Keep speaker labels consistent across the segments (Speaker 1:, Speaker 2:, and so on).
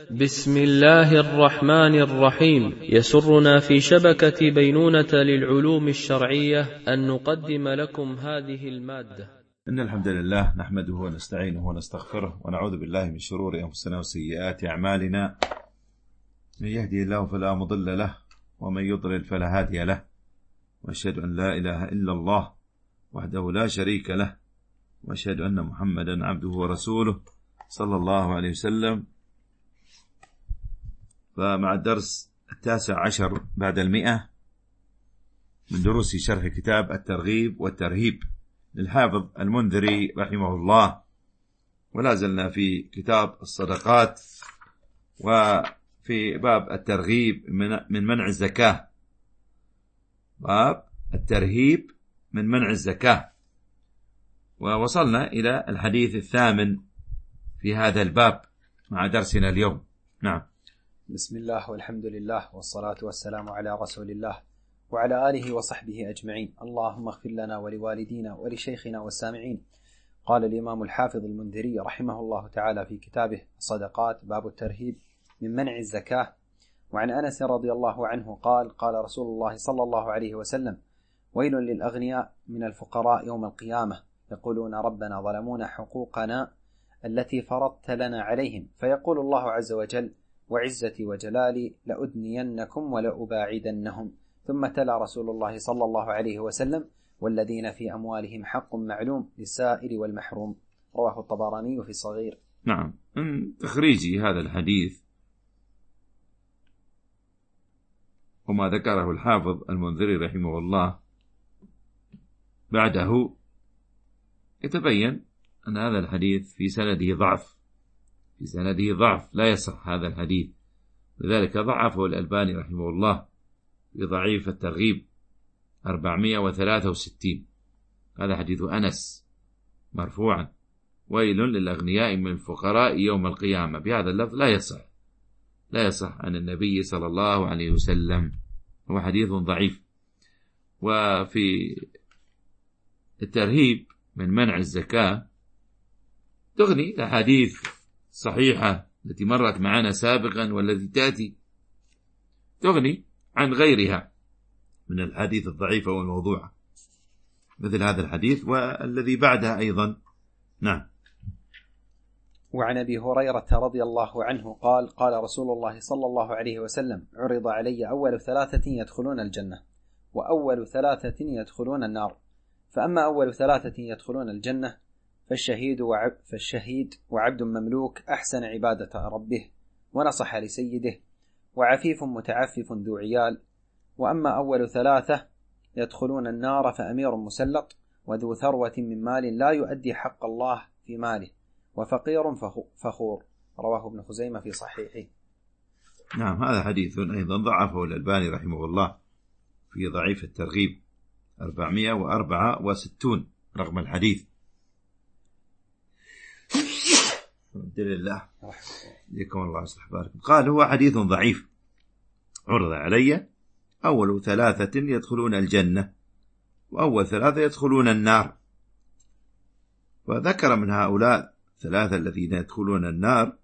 Speaker 1: بسم الله الرحمن الرحيم. يسرنا في شبكة بينونة للعلوم الشرعية أن نقدم لكم هذه المادة.
Speaker 2: إن الحمد لله نحمده ونستعينه ونستغفره ونعوذ بالله من شرور أنفسنا وسيئات أعمالنا. من يهدي الله فلا مضل له ومن يضلل فلا هادي له، وأشهد أن لا إله إلا الله وحده لا شريك له، وأشهد أن محمدا عبده ورسوله صلى الله عليه وسلم. فمع الدرس 19 بعد 100 من دروس شرح كتاب الترغيب والترهيب للحافظ المنذري رحمه الله، ولا زلنا في كتاب الصدقات وفي باب الترغيب من منع الزكاة، باب الترهيب من منع الزكاة، ووصلنا إلى الحديث الثامن في هذا الباب مع درسنا اليوم. نعم.
Speaker 3: بسم الله والحمد لله والصلاة والسلام على رسول الله وعلى آله وصحبه أجمعين. اللهم اغفر لنا ولوالدينا ولشيخنا والسامعين. قال الإمام الحافظ المنذري رحمه الله تعالى في كتابه الصدقات باب الترهيب من منع الزكاة. وعن أنس رضي الله عنه قال قال رسول الله صلى الله عليه وسلم: ويل للأغنياء من الفقراء يوم القيامة، يقولون ربنا ظلمونا حقوقنا التي فرضت لنا عليهم، فيقول الله عز وجل: وعزتي وجلالي لأدنينكم ولأباعدنهم. ثم تلا رسول الله صلى الله عليه وسلم: والذين في أموالهم حق معلوم للسائل والمحروم. رواه الطبراني في الصغير.
Speaker 2: نعم. من تخريج هذا الحديث وما ذكره الحافظ المنذري رحمه الله بعده يتبين أن هذا الحديث في سنده ضعف، لا يصح هذا الحديث، لذلك ضعفه الألباني رحمه الله في ضعيف الترغيب 463. هذا حديث أنس مرفوعا: ويل للأغنياء من الفقراء يوم القيامة، بهذا اللفظ لا يصح عن النبي صلى الله عليه وسلم، هو حديث ضعيف. وفي الترهيب من منع الزكاة تغني الأحاديث صحيحة التي مرت معنا سابقا والتي تأتي تغني عن غيرها من الحديث الضعيفة والموضوعة، مثل هذا الحديث والذي بعدها أيضا. نعم.
Speaker 3: وعن أبي هريرة رضي الله عنه قال قال رسول الله صلى الله عليه وسلم: عرض علي أول 3 يدخلون الجنة وأول 3 يدخلون النار، فأما أول 3 يدخلون الجنة فالشهيد وعبد مملوك أحسن عبادة ربه ونصح لسيده وعفيف متعفف ذو عيال، وأما أول 3 يدخلون النار فأمير مسلط وذو ثروة من مال لا يؤدي حق الله في ماله وفقير فخور. رواه ابن خزيمة في صحيحه.
Speaker 2: نعم. هذا حديث أيضا ضعفه الألباني رحمه الله في ضعيف الترغيب 464 رقم الحديث. الحمد لله ليكم الله يصلح باركم. قال: هو حديث ضعيف. عرض علي أول 3 يدخلون الجنة وأول 3 يدخلون النار، وذكر من هؤلاء 3 الذين يدخلون النار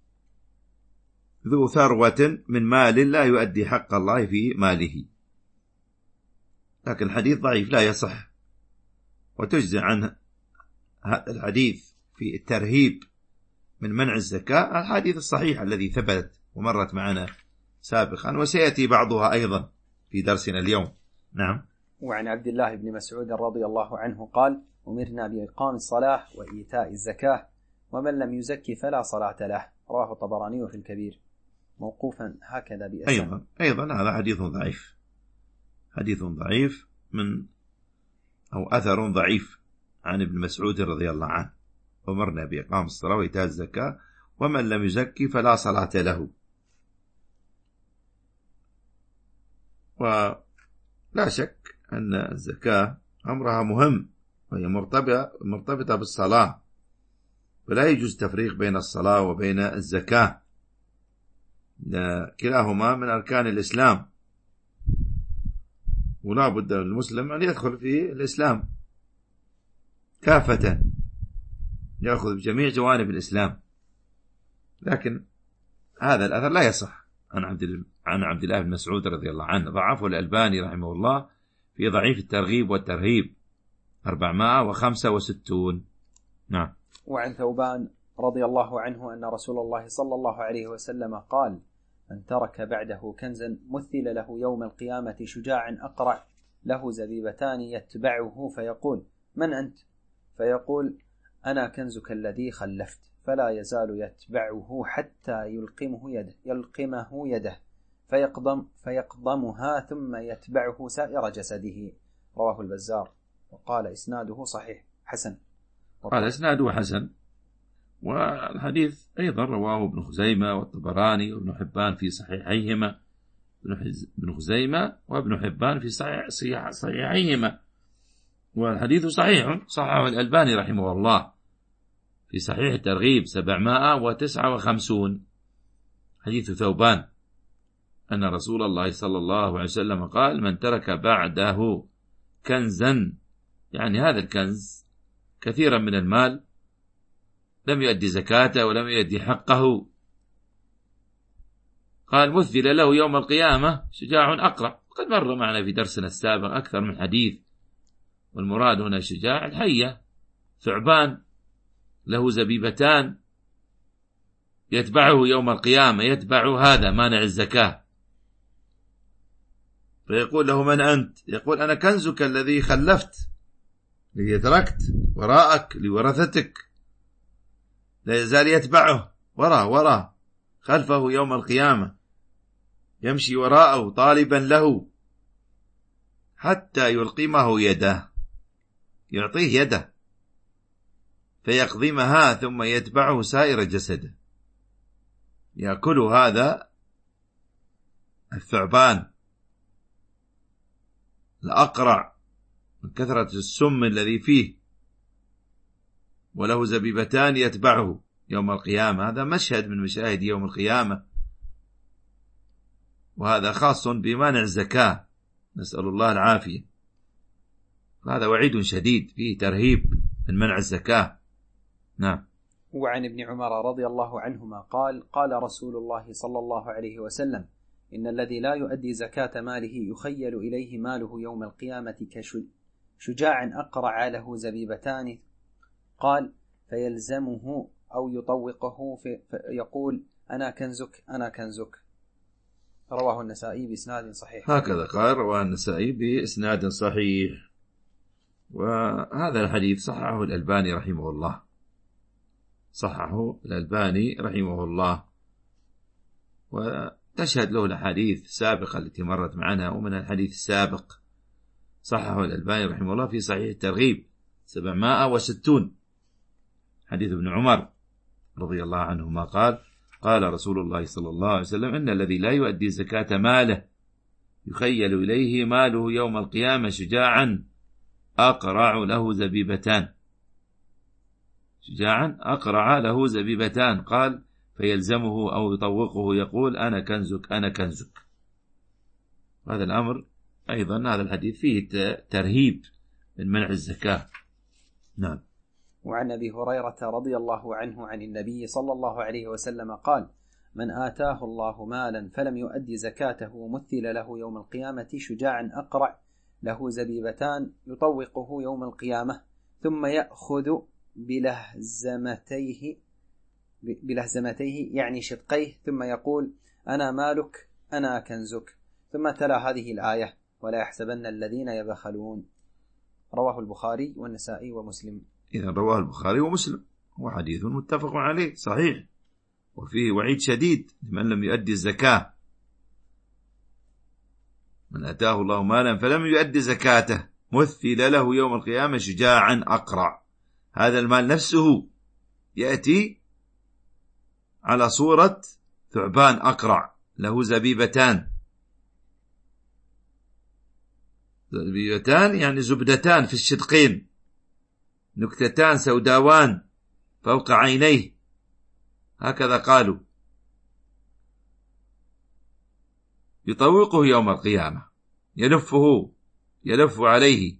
Speaker 2: ذو ثروة من مال لا يؤدي حق الله في ماله، لكن الحديث ضعيف لا يصح. وتجزع عن هذا الحديث في الترهيب من منع الزكاة الحديث الصحيح الذي ثبت ومرت معنا سابقا، وسيأتي بعضها أيضا في درسنا اليوم. نعم.
Speaker 3: وعن عبد الله بن مسعود رضي الله عنه قال: أمرنا بإقام الصلاة وإيتاء الزكاة، ومن لم يزكي فلا صلاة له. رواه الطبراني في الكبير موقوفا هكذا بأسناد.
Speaker 2: أيضا هذا حديث ضعيف أو أثر ضعيف عن ابن مسعود رضي الله عنه: أمرنا بإقام الصلاة وإيتاء الزكاة ومن لم يزكي فلا صلاة له. ولا شك أن الزكاة أمرها مهم وهي مرتبطة بالصلاة، فلا يجوز تفريق بين الصلاة وبين الزكاة، كلاهما من أركان الإسلام، ولا بد للمسلم أن يدخل في الإسلام كافة، يأخذ بجميع جوانب الإسلام. لكن هذا الأثر لا يصح عن عبد الله بن مسعود رضي الله عنه، ضعفه الألباني رحمه الله في ضعيف الترغيب والترهيب 465. نعم.
Speaker 3: وعن ثوبان رضي الله عنه أن رسول الله صلى الله عليه وسلم قال: من ترك بعده كنزا مثل له يوم القيامة شجاع أقرع له زبيبتان يتبعه فيقول: من أنت؟ فيقول: أنا كنزك الذي خلفت. فلا يزال يتبعه حتى يلقمه يده فيقضمها ثم يتبعه سائر جسده. رواه البزار وقال إسناده صحيح حسن.
Speaker 2: قال إسناده حسن. والحديث أيضا رواه ابن خزيمة والطبراني وابن حبان في صحيحيهما، ابن خزيمة وابن حبان في صحيحيهما، والحديث صحيح، صححه الألباني رحمه الله في صحيح الترغيب 759. حديث ثوبان أن رسول الله صلى الله عليه وسلم قال: من ترك بعده كنزا، يعني هذا الكنز كثيرا من المال، لم يؤدي زكاته ولم يؤدي حقه، قال: مثل له يوم القيامة شجاع أقرع. قد مر معنا في درسنا السابق أكثر من حديث، والمراد هنا شجاع الحية، ثعبان له زبيبتان يتبعه يوم القيامة، يتبع هذا مانع الزكاة، فيقول له: من أنت؟ يقول: أنا كنزك الذي خلفت، الذي تركت وراءك لورثتك. لا يزال يتبعه وراء خلفه يوم القيامة، يمشي وراءه طالبا له حتى يلقمه يده، يعطيه يده فيقضمها ثم يتبعه سائر جسده. يأكل هذا الثعبان الأقرع من كثرة السم الذي فيه، وله زبيبتان يتبعه يوم القيامة. هذا مشهد من مشاهد يوم القيامة، وهذا خاص بمانع الزكاة، نسأل الله العافية. هذا وعيد شديد فيه ترهيب من منع الزكاة. نعم.
Speaker 3: وعن ابن عمر رضي الله عنهما قال: قال رسول الله صلى الله عليه وسلم: إن الذي لا يؤدي زكاة ماله يخيل إليه ماله يوم القيامة كشجاع أقرع له زبيبتان. قال: فيلزمه أو يطوقه فيقول: أنا كنزك أنا كنزك. رواه النسائي بإسناد صحيح.
Speaker 2: هكذا قال، رواه النسائي بإسناد صحيح. وهذا الحديث صححه الألباني رحمه الله، صححه الألباني رحمه الله، وتشهد له الأحاديث السابقة التي مرت معنا. ومن الحديث السابق صححه الألباني رحمه الله في صحيح الترغيب 760، حديث ابن عمر رضي الله عنهما قال: قال رسول الله صلى الله عليه وسلم: إن الذي لا يؤدي زكاة ماله يخيل إليه ماله يوم القيامة شجاعا أقرع له زبيبتان، شجاعا أقرع له زبيبتان. قال: فيلزمه أو يطوقه يقول: أنا كنزك أنا كنزك. هذا الأمر أيضا، هذا الحديث فيه ترهيب من منع الزكاة. نعم.
Speaker 3: وعن أبي هريرة رضي الله عنه عن النبي صلى الله عليه وسلم قال: من آتاه الله مالا فلم يؤدي زكاته مثل له يوم القيامة شجاعا أقرع له زبيبتان يطوقه يوم القيامة ثم يأخذ بلهزمتيه يعني شدقيه ثم يقول: أنا مالك أنا كنزك. ثم تلا هذه الآية: ولا يحسبن الذين يبخلون. رواه البخاري والنسائي ومسلم.
Speaker 2: إذا رواه البخاري ومسلم، وحديث متفق عليه صحيح، وفيه وعيد شديد لمن لم يؤدي الزكاة. من أتاه الله مالا فلم يؤدي زكاته مثل له يوم القيامة شجاعا أقرع. هذا المال نفسه يأتي على صورة ثعبان أقرع له زبيبتان، زبيبتان يعني زبدتان في الشدقين، نكتتان سوداوان فوق عينيه، هكذا قالوا. يطوقه يوم القيامة، يلف عليه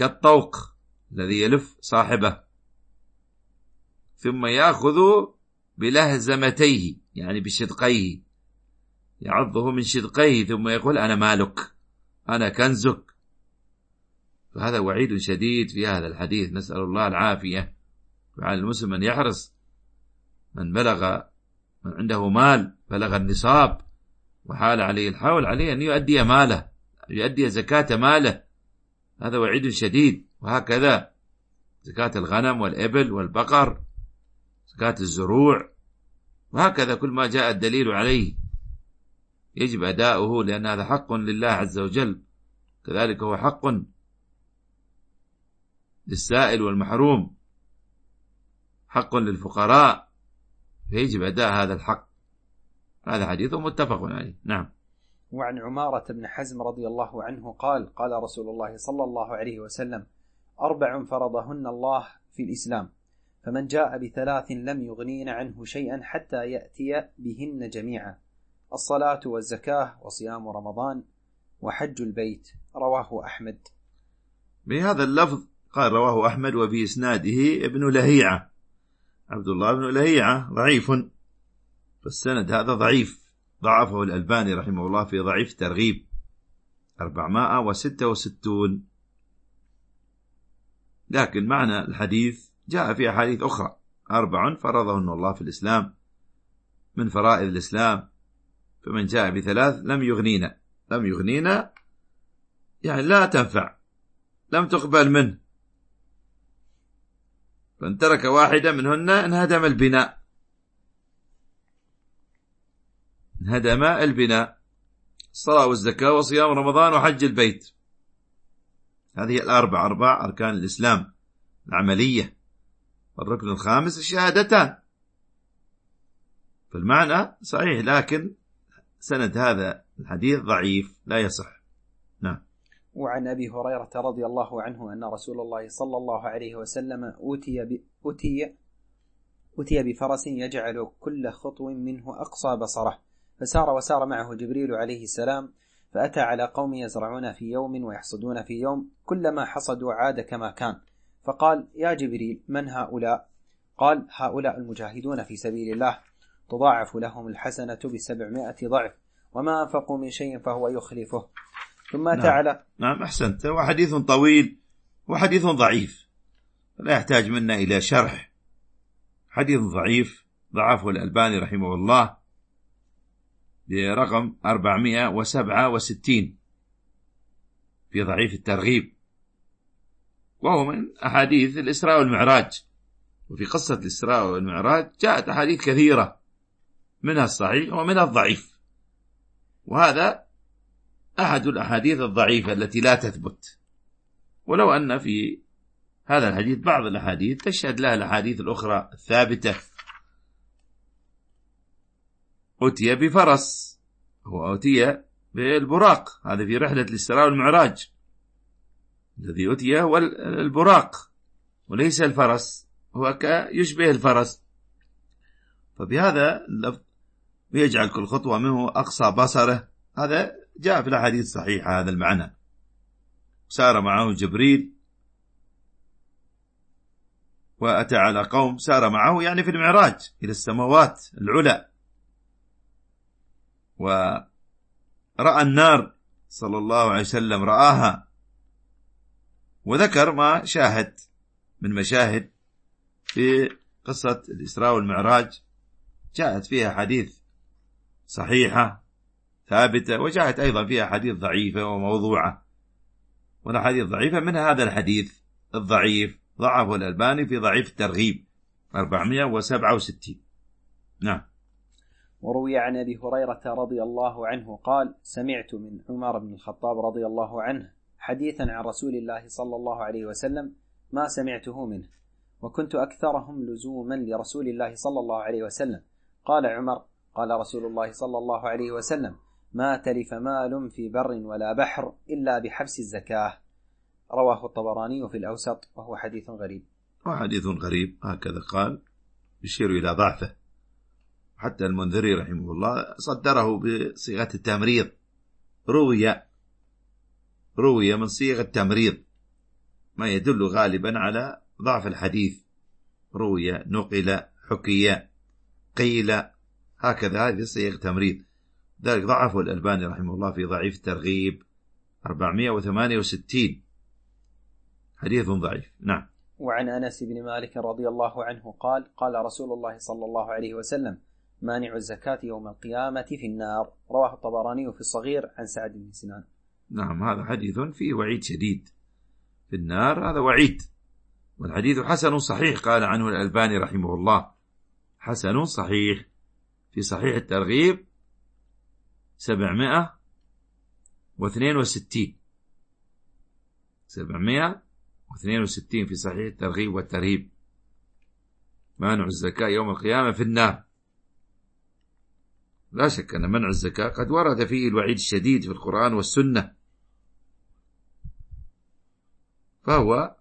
Speaker 2: كالطوق الذي يلف صاحبه، ثم يأخذ بلهزمتيه يعني بشدقيه، يعضه من شدقيه ثم يقول أنا مالك أنا كنزك. فهذا وعيد شديد في هذا الحديث، نسأل الله العافية. فعلى المسلم أن يحرص، من عنده مال بلغ النصاب وحال عليه الحول عليه أن يؤدي ماله، يؤدي زكاة ماله، هذا وعيد شديد. وهكذا زكاة الغنم والإبل والبقر، زكاة الزروع، وهكذا كل ما جاء الدليل عليه يجب أداؤه، لأن هذا حق لله عز وجل، كذلك هو حق للسائل والمحروم، حق للفقراء، فيجب أداء هذا الحق. هذا حديث متفق عليه. نعم.
Speaker 3: وعن عمارة بن حزم رضي الله عنه قال: قال رسول الله صلى الله عليه وسلم: 4 فرضهن الله في الإسلام، فمن جاء ب3 لم يغنين عنه شيئا حتى يأتي بهن جميعا: الصلاة والزكاة وصيام رمضان وحج البيت. رواه أحمد.
Speaker 2: بهذا اللفظ قال رواه أحمد، وفي إسناده ابن لهيعة، عبد الله بن لهيعة ضعيف، فالسند هذا ضعيف، ضعفه الألباني رحمه الله في ضعيف ترغيب 466. لكن معنى الحديث جاء في أحاديث أخرى: 4 فرضهن الله في الإسلام من فرائض الإسلام، فمن جاء ب3 لم يغنينا يعني لا تنفع، لم تقبل منه، فان ترك واحدة منهن انهدم البناء، الصلاة والزكاة وصيام رمضان وحج البيت. هذه 4 أركان الإسلام العملية، والركن الخامس الشهادتان. فالمعنى صحيح، لكن سند هذا الحديث ضعيف لا يصح. نعم.
Speaker 3: وعن أبي هريرة رضي الله عنه أن رسول الله صلى الله عليه وسلم أتي بفرس يجعل كل خطو منه أقصى بصره، فسار وسار معه جبريل عليه السلام، فأتى على قوم يزرعون في يوم ويحصدون في يوم، كلما حصدوا عاد كما كان، فقال: يا جبريل من هؤلاء؟ قال: هؤلاء المجاهدون في سبيل الله، تضاعف لهم الحسنة ب700 ضعف، وما أنفقوا من شيء فهو يخلفه. ثم أتى على
Speaker 2: نعم أحسنت. وحديث طويل وحديث ضعيف، لا يحتاج منا إلى شرح. حديث ضعيف ضعفه الألباني رحمه الله برقم 467 في ضعيف الترغيب، وهو من أحاديث الإسراء والمعراج. وفي قصة الإسراء والمعراج جاءت أحاديث كثيرة، منها الصحيح ومنها الضعيف، وهذا أحد الأحاديث الضعيفة التي لا تثبت، ولو أن في هذا الحديث بعض الأحاديث تشهد لها الأحاديث الأخرى الثابتة. أتي بفرس، هو أتي بالبراق، هذا في رحلة الإسراء والمعراج، الذي أتي هو البراق وليس الفرس، هو يشبه الفرس. فبهذا اللفظ يجعل كل خطوة منه أقصى بصره، هذا جاء في الأحاديث الصحيحة هذا المعنى. سار معه جبريل وأتى على قوم، سار معه يعني في المعراج إلى السماوات العلى، ورأى النار صلى الله عليه وسلم، رآها، وذكر ما شاهد من مشاهد في قصة الإسراء والمعراج، جاءت فيها حديث صحيحة ثابتة، وجاءت أيضا فيها حديث ضعيفة وموضوعة. والحديث ضعيفة من هذا الحديث الضعيف ضعفه الألباني في ضعيف الترغيب 467. نعم.
Speaker 3: وروي عن أبي هريرة رضي الله عنه قال: سمعت من عمر بن الخطاب رضي الله عنه حديثا عن رسول الله صلى الله عليه وسلم ما سمعته منه، وكنت أكثرهم لزوما لرسول الله صلى الله عليه وسلم. قال عمر: قال رسول الله صلى الله عليه وسلم: ما تلف مال في بر ولا بحر إلا بحبس الزكاة. رواه الطبراني في الأوسط، وهو حديث غريب.
Speaker 2: وحديث غريب هكذا قال، يشير إلى ضعفه. حتى المنذري رحمه الله صدره بصيغة التمريض، روي من صيغة التمريض، ما يدل غالبا على ضعف الحديث، روي، نقل، حكي. قيل، هكذا هذه صيغ تمريض. ذلك ضعفه الألباني رحمه الله في ضعيف الترغيب 468، حديث ضعيف. نعم.
Speaker 3: وعن أنس بن مالك رضي الله عنه قال: قال رسول الله صلى الله عليه وسلم: مانع الزكاة يوم القيامة في النار. رواه الطبراني في الصغير عن سعد بن سنان.
Speaker 2: نعم، هذا حديث فيه وعيد شديد في النار، هذا وعيد، والحديث حسن صحيح قال عنه الألباني رحمه الله، حسن صحيح في صحيح الترغيب 762 في صحيح الترغيب والترهيب، مانع الزكاة يوم القيامة في النار. لا شك أن منع الزكاة قد ورد فيه الوعيد الشديد في القرآن والسنة، فهو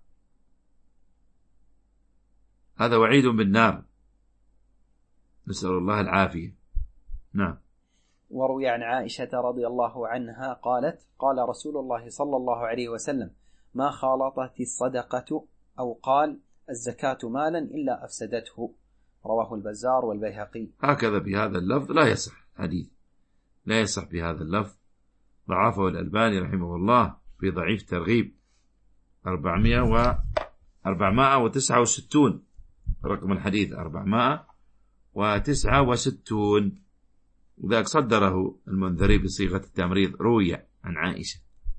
Speaker 2: هذا وعيد بالنار، نسأل الله العافية. نعم.
Speaker 3: وروي عن عائشة رضي الله عنها قالت: قال رسول الله صلى الله عليه وسلم: ما خالطت الصدقة، أو قال الزكاة مالا إلا أفسدته. رواه البزار والبيهقي.
Speaker 2: هكذا بهذا اللفظ لا يصح حديث، لا يصح بهذا اللفظ، ضعفه الألباني رحمه الله في ضعيف ترغيب 469 رقم الحديث 469، وذاك صدره المنذري بصيغة التمريض. روي عن عائشة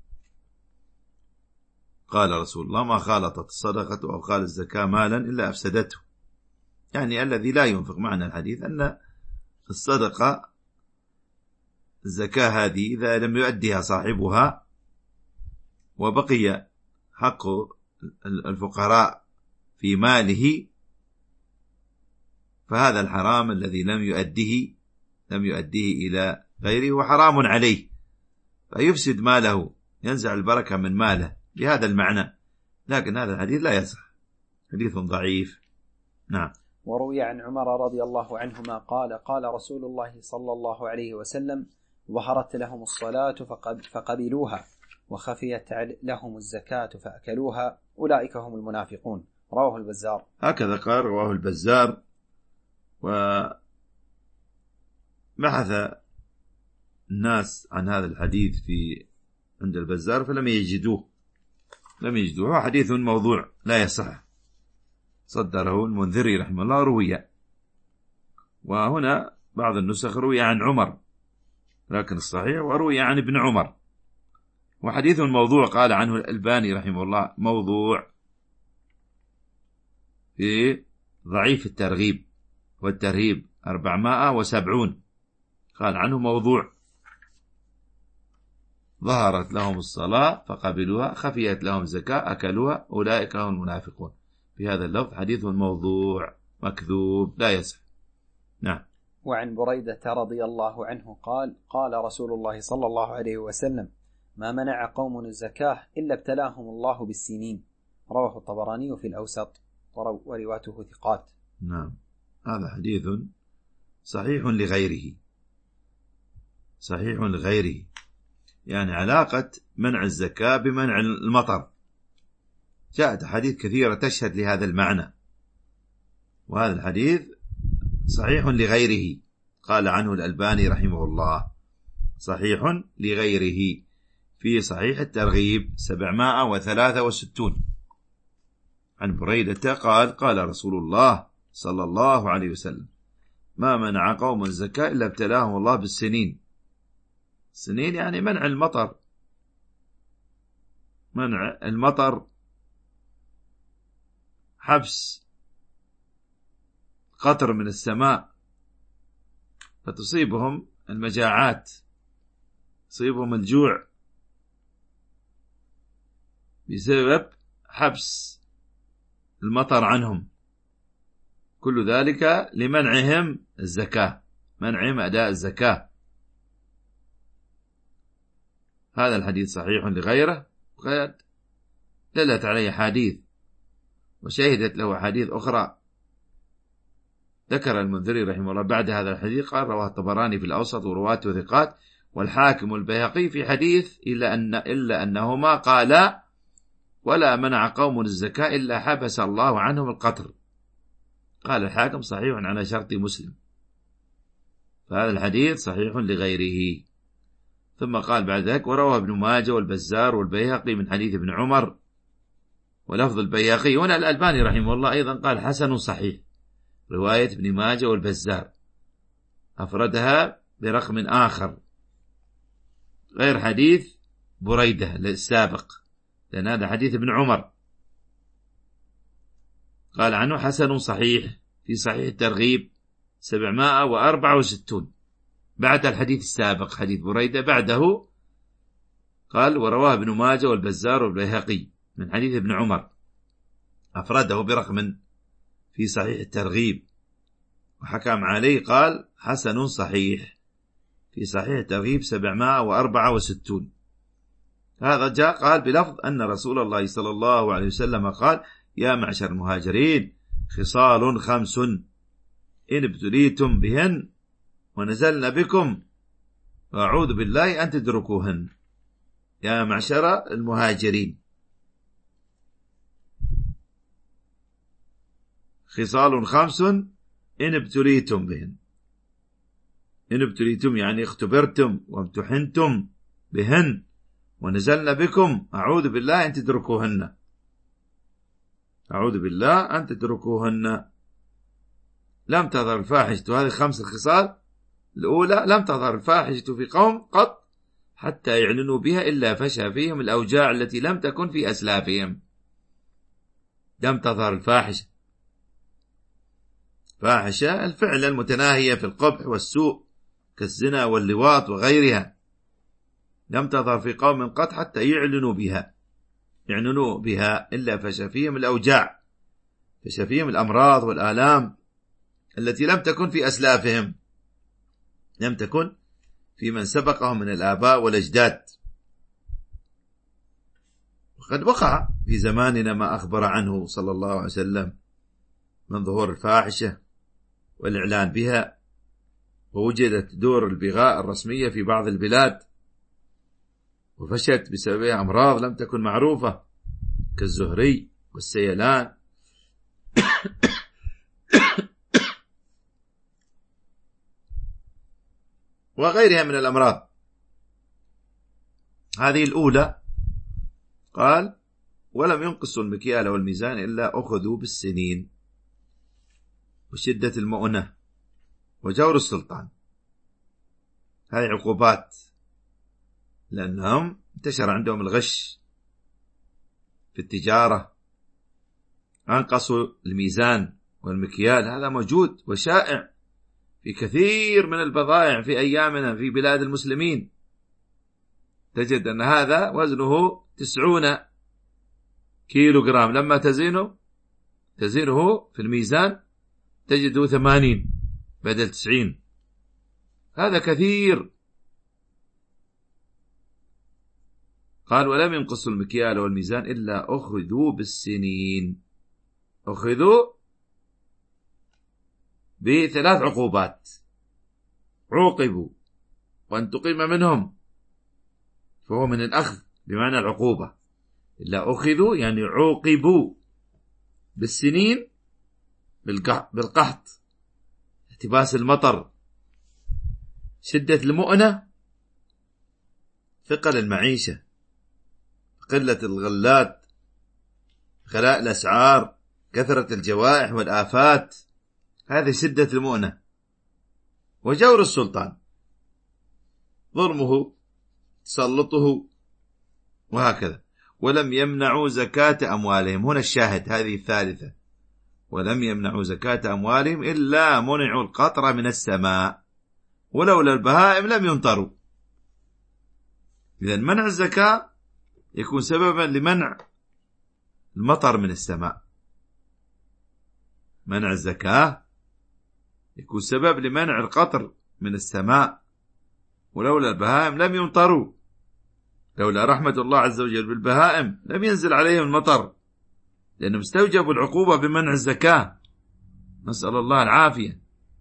Speaker 2: قال رسول الله: ما خالطت الصدقة أو قال الزكاة مالا إلا أفسدته، يعني الذي لا ينفق. معنى الحديث أن الصدقة الزكاة هذه إذا لم يؤديها صاحبها وبقي حق الفقراء في ماله، فهذا الحرام الذي لم يؤديه إلى غيره وحرام عليه، فيفسد ماله، ينزع البركة من ماله بهذا المعنى. لكن هذا الحديث لا يصح، حديث ضعيف. نعم.
Speaker 3: وروي عن عمر رضي الله عنهما قال: قال رسول الله صلى الله عليه وسلم: ظهرت لهم الصلاة فقبلوها، وخفيت لهم الزكاة فأكلوها، أولئك هم المنافقون. رواه البزار.
Speaker 2: هكذا قال، رواه البزار. وبحث الناس عن هذا الحديث عند البزار فلم يجدوه، هو حديث موضوع لا يصح، صدره المنذري رحمه الله. روي، وهنا بعض النسخ روي عن عمر، لكن الصحيح وروي عن ابن عمر، وحديث موضوع قال عنه الألباني رحمه الله موضوع في ضعيف الترغيب والترهيب 470، قال عنه موضوع: ظهرت لهم الصلاة فقبلوها، خفيت لهم زكاة أكلوها، أولئك هم المنافقون. في هذا اللفظ حديث موضوع مكذوب لا يصح. نعم.
Speaker 3: وعن بريدة رضي الله عنه قال: قال رسول الله صلى الله عليه وسلم: ما منع قوم الزكاة إلا ابتلاهم الله بالسنين. رواه الطبراني في الأوسط، ورواته ثقات.
Speaker 2: نعم، هذا حديث صحيح لغيره، يعني علاقة منع الزكاة بمنع المطر، جاءت حديث كثيرة تشهد لهذا المعنى، وهذا الحديث صحيح لغيره، قال عنه الألباني رحمه الله صحيح لغيره في صحيح الترغيب 763 عن بريدة قال: قال رسول الله صلى الله عليه وسلم: ما منع قوم الزكاة إلا ابتلاهم الله بالسنين. السنين يعني منع المطر، حبس قطر من السماء، فتصيبهم المجاعات، تصيبهم الجوع بسبب حبس المطر عنهم، كل ذلك لمنعهم الزكاة، منعهم أداء الزكاة. هذا الحديث صحيح لغيره، وقد دلت عليه حديث وشهدت له حديث أخرى. ذكر المنذري رحمه الله بعد هذا الحديث قال: رواه الطبراني في الأوسط ورواته ثقات، والحاكم والبيهقي في حديث إلا أنهما قالا: ولا منع قوم الزكاة إلا حبس الله عنهم القطر. قال الحاكم: صحيح على شرط مسلم. فهذا الحديث صحيح لغيره. ثم قال بعد ذلك: وروى ابن ماجه والبزار والبيهقي من حديث ابن عمر، ولفظ البيهقي. هنا الألباني رحمه الله أيضا قال حسن صحيح، رواية ابن ماجه والبزار، أفردها برقم آخر غير حديث بريدة السابق، لأن هذا حديث ابن عمر، قال عنه حسن صحيح في صحيح الترغيب 764 بعد الحديث السابق حديث بريدة. بعده قال: ورواه ابن ماجه والبزار والبيهقي من حديث ابن عمر، أفرده برقم في صحيح الترغيب، وحكم عليه قال حسن صحيح في صحيح الترغيب 764. هذا جاء قال بلفظ أن رسول الله صلى الله عليه وسلم قال: يا معشر المهاجرين، خصال 5 إن ابتليتم بهن ونزلن بكم وأعوذ بالله أن تدركوهن. يا معشر المهاجرين، خصال 5 إن ابتليتم بهن. إن ابتليتم يعني اختبرتم وامتحنتم بهن ونزلن بكم أعوذ بالله أن تدركوهن. أعوذ بالله أن تدركوهن. لم تظهر الفاحشة، هذه 5 خصال الأولى لم تظهر الفاحشة في قوم قط حتى يعلنوا بها إلا فشى فيهم الأوجاع التي لم تكن في أسلافهم. لم تظهر الفاحشة، فاحشة الفعل المتناهية في القبح والسوء كالزنا واللواط وغيرها، لم تظهر في قوم قط حتى يعلنوا بها إلا فشى فيهم الأوجاع، فشى فيهم الأمراض والآلام التي لم تكن في أسلافهم، لم تكن في من سبقهم من الآباء والأجداد. وقد وقع في زماننا ما أخبر عنه صلى الله عليه وسلم من ظهور الفاحشة والإعلان بها، ووجدت دور البغاء الرسمية في بعض البلاد، وفشت بسببها أمراض لم تكن معروفة كالزهري والسيلان وغيرها من الأمراض. هذه الأولى قال: ولم ينقصوا المكيال والميزان إلا أخذوا بالسنين وشدة المؤنة وجور السلطان. هذه عقوبات، لأنهم انتشر عندهم الغش في التجارة، أنقصوا الميزان والمكيال. هذا موجود وشائع في كثير من البضائع في أيامنا في بلاد المسلمين. تجد أن هذا وزنه 90 كيلو جرام، لما تزينه في الميزان تجده 80 بدل 90. هذا كثير. قال: ولم ينقصوا المكيال والميزان إلا أخذوا بالسنين. أخذوا ب3 عقوبات: عوقبوا وأن تقيم منهم، فهو من الأخذ بمعنى العقوبة. إلا أخذوا يعني عوقبوا بالسنين، بالقحط، احتباس المطر، شدة المؤنة، ثقل المعيشة، قلة الغلات، غلاء الأسعار، كثرة الجوائح والآفات، هذه شدة المؤنة. وجور السلطان، ظلمه، تسلطه، وهكذا. ولم يمنعوا زكاة أموالهم. هنا الشاهد، هذه الثالثة: ولم يمنعوا زكاة أموالهم إلا منعوا القطر من السماء، ولولا البهائم لم يمطروا. إذن منع الزكاة يكون سببا لمنع المطر من السماء. منع الزكاة يكون سبب لمنع القطر من السماء، ولولا البهائم لم يمطروا. لولا رحمة الله عز وجل بالبهائم لم ينزل عليهم المطر، لأنهم استوجبوا العقوبة بمنع الزكاة. نسأل الله العافية.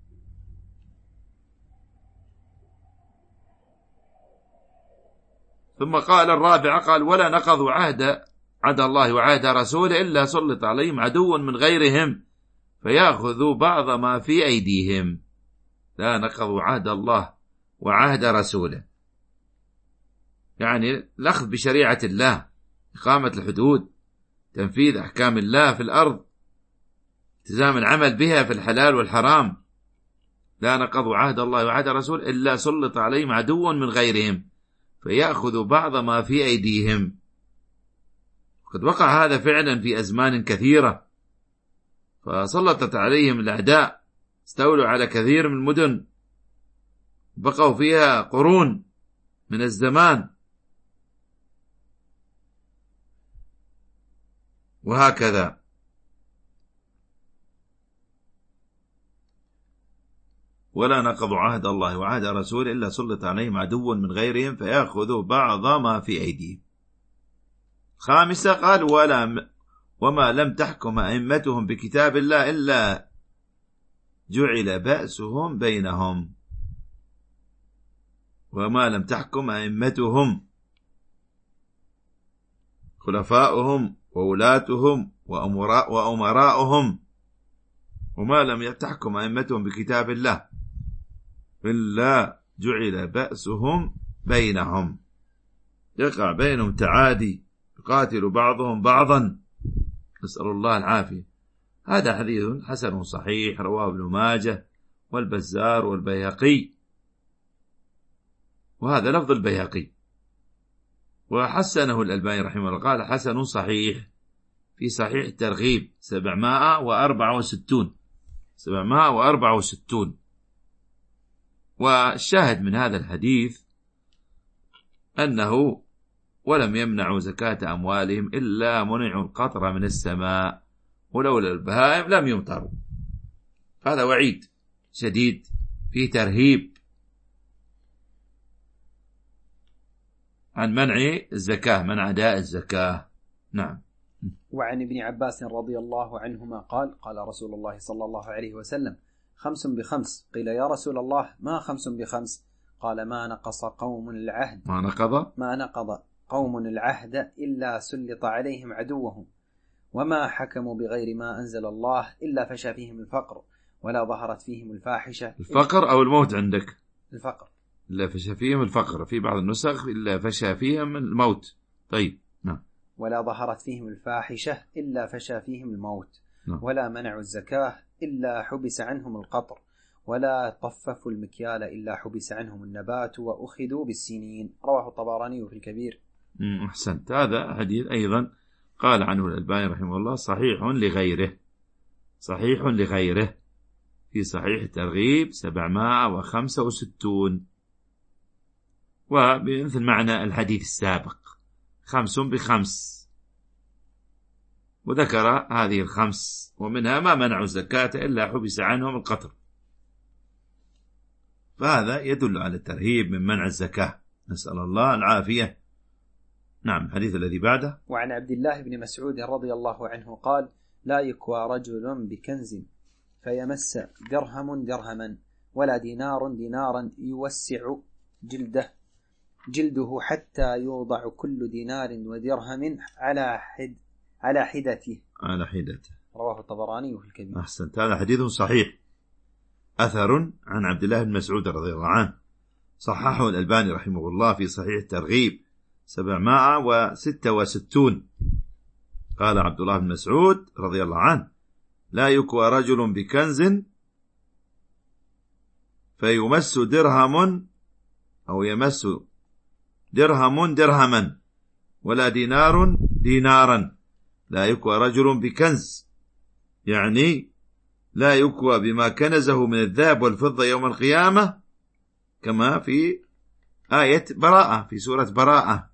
Speaker 2: ثم قال الرابعة، قال: ولا نقضوا عهد الله وعهد رسوله إلا سلط عليهم عدو من غيرهم فيأخذوا بعض ما في أيديهم. لا نقضوا عهد الله وعهد رسوله، يعني الأخذ بشريعة الله، إقامة الحدود، تنفيذ أحكام الله في الأرض، التزام العمل بها في الحلال والحرام. لا نقضوا عهد الله وعهد رسول إلا سلط عليهم عدو من غيرهم فيأخذوا بعض ما في أيديهم. قد وقع هذا فعلا في أزمان كثيرة، فسلطت عليهم الأعداء، استولوا على كثير من المدن، بقوا فيها قرون من الزمان، وهكذا. ولا نقضوا عهد الله وعهد رسوله إلا سلط عليهم عدو من غيرهم فيأخذوا بعض ما في أيديهم. خامسة قال وما لم تحكم أئمتهم بكتاب الله إلا جعل بأسهم بينهم. وما لم تحكم أئمتهم، خلفاؤهم وولاتهم وأمراؤهم، وما لم تحكم أئمتهم بكتاب الله إلا جعل بأسهم بينهم، يقع بينهم تعادي، يقاتل بعضهم بعضا، نسأل الله العافية. هذا حديث حسن صحيح رواه ابن ماجه والبزار والبيهقي، وهذا لفظ البيهقي، وحسنه الألباني رحمه الله، قال حسن صحيح في صحيح الترغيب 764. والشاهد من هذا الحديث أنه ولم يمنعوا زكاة أموالهم إلا منعوا القطر من السماء، ولولا البهائم لم يمطروا. هذا وعيد شديد فيه ترهيب عن منع الزكاة، منع أداء الزكاة. نعم.
Speaker 3: وعن ابن عباس رضي الله عنهما قال قال رسول الله صلى الله عليه وسلم 5 ب5. قيل يا رسول الله ما 5 ب5؟ قال ما نقض قوم العهد إلا سلط عليهم عدوهم، وما حكموا بغير ما أنزل الله إلا فشى فيهم الفقر ولا ظهرت فيهم الفاحشة.
Speaker 2: الفقر أو الموت عندك؟
Speaker 3: الفقر.
Speaker 2: إلا فشى فيهم الفقر، في بعض النسخ إلا فشى فيهم الموت. طيب نعم.
Speaker 3: ولا ظهرت فيهم الفاحشة إلا فشى فيهم الموت. نعم. ولا منعوا الزكاة إلا حبس عنهم القطر، ولا طففوا المكيال إلا حبس عنهم النبات وأخذوا بالسنين. رواه الطبراني في الكبير.
Speaker 2: أحسنت. هذا حديث أيضا قال عنه الألباني رحمه الله صحيح لغيره في صحيح الترغيب 765، وبمثل معنى الحديث السابق 5 ب5، وذكر هذه ال5، ومنها ما منعوا الزكاة إلا حبس عنهم القطر، فهذا يدل على الترهيب من منع الزكاة، نسأل الله العافية. نعم. الحديث الذي بعده.
Speaker 3: وعن عبد الله بن مسعود رضي الله عنه قال لا يكوى رجل بكنز فيمس درهم درهما ولا دينار دينارا يوسع جلده حتى يوضع كل دينار ودرهم على حدته. رواه الطبراني في الكبير.
Speaker 2: أحسنت. هذا حديث صحيح، أثر عن عبد الله بن مسعود رضي الله عنه، صححه الألباني رحمه الله في صحيح الترغيب 766. قال عبد الله بن مسعود رضي الله عنه لا يكوى رجل بكنز فيمس درهم أو يمس درهم درهما ولا دينار دينارا. لا يكوى رجل بكنز يعني لا يكوى بما كنزه من الذهب والفضة يوم القيامة، كما في آية براءة في سورة براءة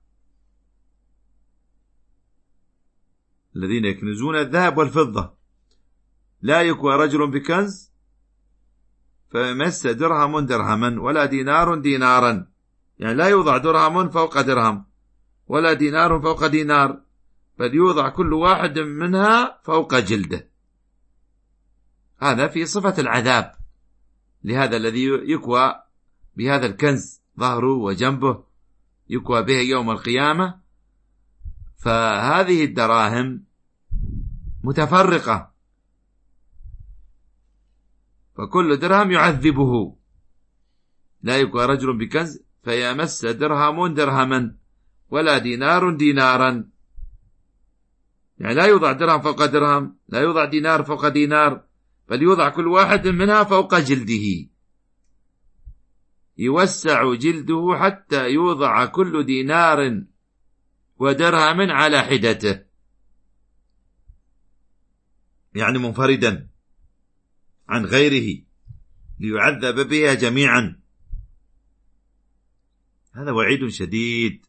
Speaker 2: الذين يكنزون الذهب والفضة. لا يكوى رجل بكنز فيمس درهم درهما ولا دينار دينارا، يعني لا يوضع درهم فوق درهم ولا دينار فوق دينار، بل يوضع كل واحد منها فوق جلده. هذا في صفة العذاب لهذا الذي يكوى بهذا الكنز، ظهره وجنبه يكوى به يوم القيامة. فهذه الدراهم متفرقة، فكل درهم يعذبه لا يبقى رجل بكنز فيمس درهم درهما ولا دينار دينارا، يعني لا يوضع درهم فوق درهم، لا يوضع دينار فوق دينار، بل يوضع كل واحد منها فوق جلده، يوسع جلده حتى يوضع كل دينار ودرهم على حدته، يعني منفردا عن غيره ليعذب بها جميعا. هذا وعيد شديد،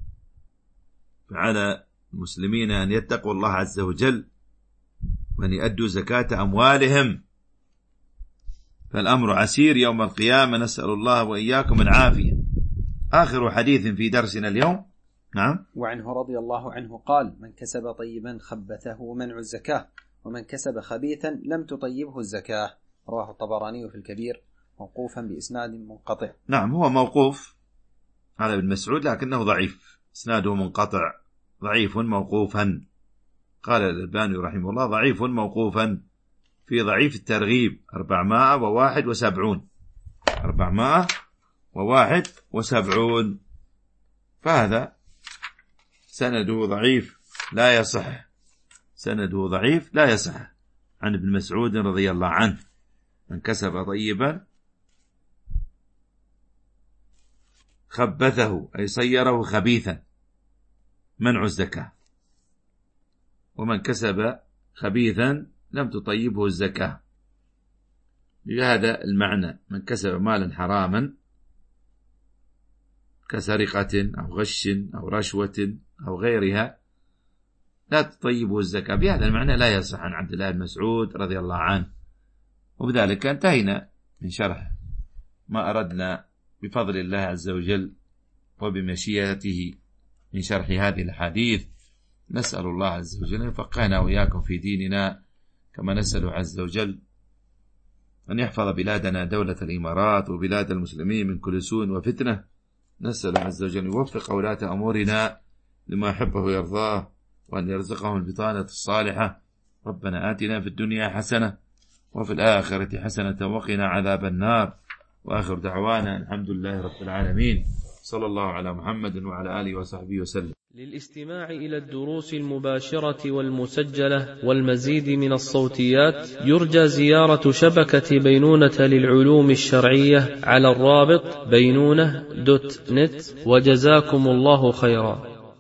Speaker 2: فعلى المسلمين أن يتقوا الله عز وجل وأن يؤدوا زكاة أموالهم، فالأمر عسير يوم القيامة، نسأل الله وإياكم العافية. آخر حديث في درسنا اليوم. نعم.
Speaker 3: وعنه رضي الله عنه قال: من كسب طيبا خبثه منع الزكاة، ومن كسب خبيثا لم تطيبه الزكاة. رواه الطبراني في الكبير موقوفا بإسناد منقطع.
Speaker 2: نعم، هو موقوف على ابن مسعود لكنه ضعيف، إسناده منقطع، ضعيف موقوفا. قال الألباني رحمه الله: ضعيف موقوفا في ضعيف الترغيب 471، 471، فهذا سنده ضعيف لا يصح، سنده ضعيف لا يصح. عن ابن مسعود رضي الله عنه: من كسب طيبا خبثه أي صيره خبيثا منع الزكاة، ومن كسب خبيثا لم تطيبه الزكاة. بهذا المعنى: من كسب مالا حراما كسرقة أو غش أو رشوة أو غيرها لا تطيبه الزكاة. بهذا المعنى لا يصح عن عبد الله بن مسعود رضي الله عنه. وبذلك انتهينا من شرح ما أردنا بفضل الله عز وجل وبمشيئته من شرح هذه الحديث. نسأل الله عز وجل يفقهنا وإياكم في ديننا، كما نسأل عز وجل أن يحفظ بلادنا دولة الإمارات وبلاد المسلمين من كل سوء وفتنة. نسأل عز وجل يوفق ولاة أمورنا لما يحبه ويرضاه، وأن يرزقهم البطانة الصالحة. ربنا آتنا في الدنيا حسنة وفي الآخرة حسنة وقنا عذاب النار. وآخر دعوانا الحمد لله رب العالمين، صلى الله على محمد وعلى آله وصحبه وسلم.
Speaker 1: للاستماع إلى الدروس المباشرة والمسجلة والمزيد من الصوتيات يرجى زيارة شبكة بينونة للعلوم الشرعية على الرابط بينونة.net. وجزاكم الله خيرا.